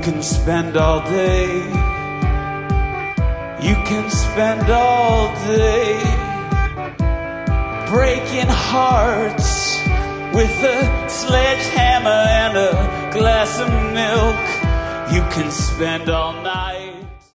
can spend all day. You can spend all day breaking hearts with a sledgehammer and a glass of milk. You can spend all night